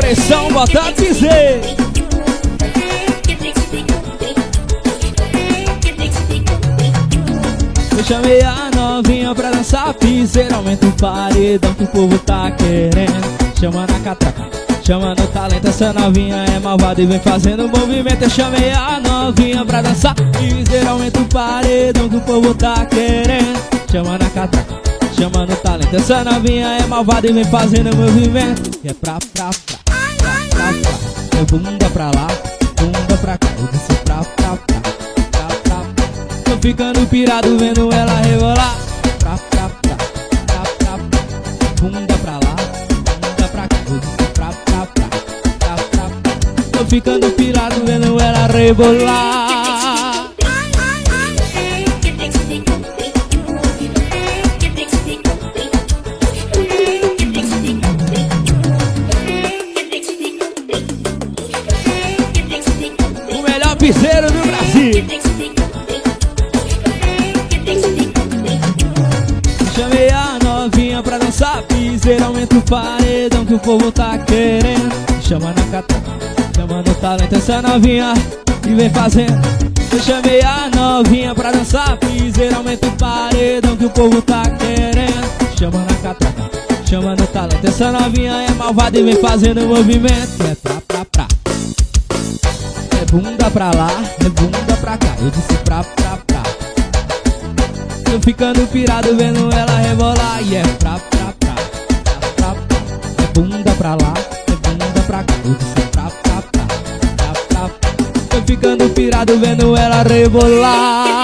pressão, bota a dizer. Eu chamei a novinha pra dançar piseiro, aumenta o paredão que o povo tá querendo. Chama na catraca, chama no talento, essa novinha é malvada e vem fazendo movimento. Eu chamei a novinha pra dançar piseiro, aumenta o paredão que o povo tá querendo. Chama na catraca, chama no talento, essa novinha é malvada e vem fazendo movimento. E é pra. É bunda pra lá, bunda pra cá, eu disse pra. Tô ficando pirado vendo ela rebolar. Pra. Bunda pra lá, bunda pra cá, eu disse pra. Tô ficando pirado vendo ela rebolar. O melhor piseiro do Brasil. Chamei a novinha pra dançar piseiro, aumenta o paredão que o povo tá querendo. Chama na catraca, chama no talento, essa novinha e vem fazendo. Eu chamei a novinha pra dançar piseiro, aumenta o paredão que o povo tá querendo. Chama na catraca, chama no talento, essa novinha é malvada e vem fazendo movimento. É pra. É bunda pra lá, é bunda pra cá, eu disse pra. Tô ficando pirado vendo ela rebolar. E é pra. É bunda pra lá, é bunda pra cá, eu disse pra. Tô ficando pirado vendo ela rebolar.